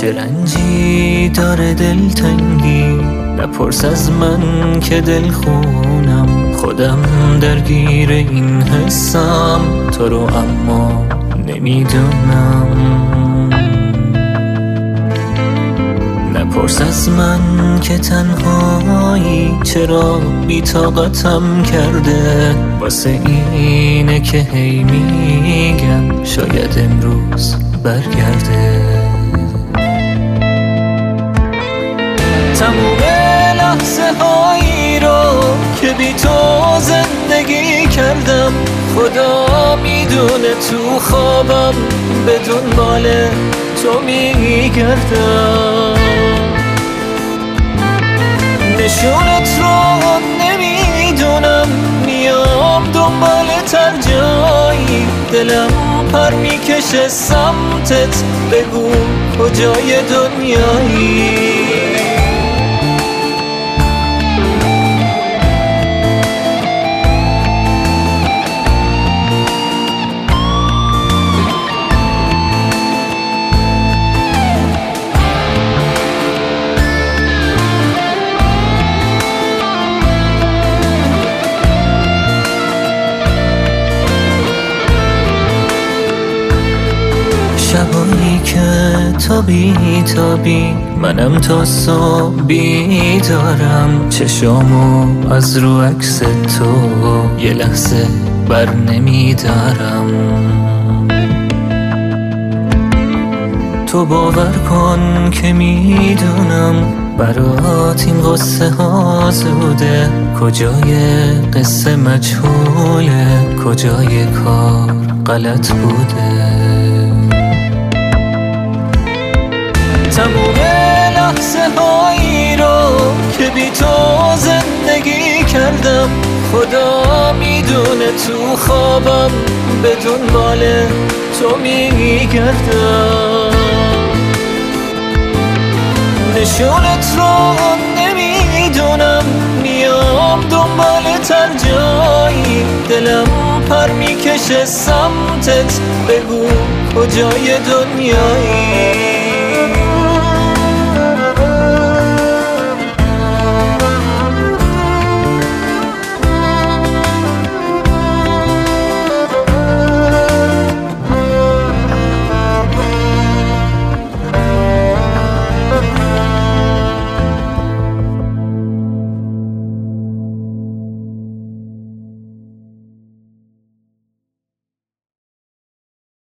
چه رنجی داره دلتنگی، نپرس از من که دل خونم، خودم درگیر این حسم تو رو اما نمیدونم. نپرس از من که تنهایی چرا بی‌طاقتم کرده، واسه اینه که هی میگم شاید امروز برگرده. تموم لحظه هایی رو که بی تو زندگی کردم، خدا میدونه تو خوابم به دنبال تو میگردم. نشونت رو نمیدونم، میام دنبالت هر جایی، دلم پر میکشه سمتت، بگو کجای دنیایی. شبایی که تا بی‌تابی منم تا صبح بیدارم، چشامو از رو عکس تو یه لحظه بر نمیدارم. تو باور کن که میدونم برات این قصه ها زوده، کجای قصه مجهوله، کجای کار غلط بوده. تموم لحظه هایی رو که بی تو زندگی کردم، خدا میدونه تو خوابم به دنبال تو میگردم. نشونت رو نمیدونم، میام دنبالت هر جایی، دلم پر میکشه سمتت، بگو کجای دنیایی.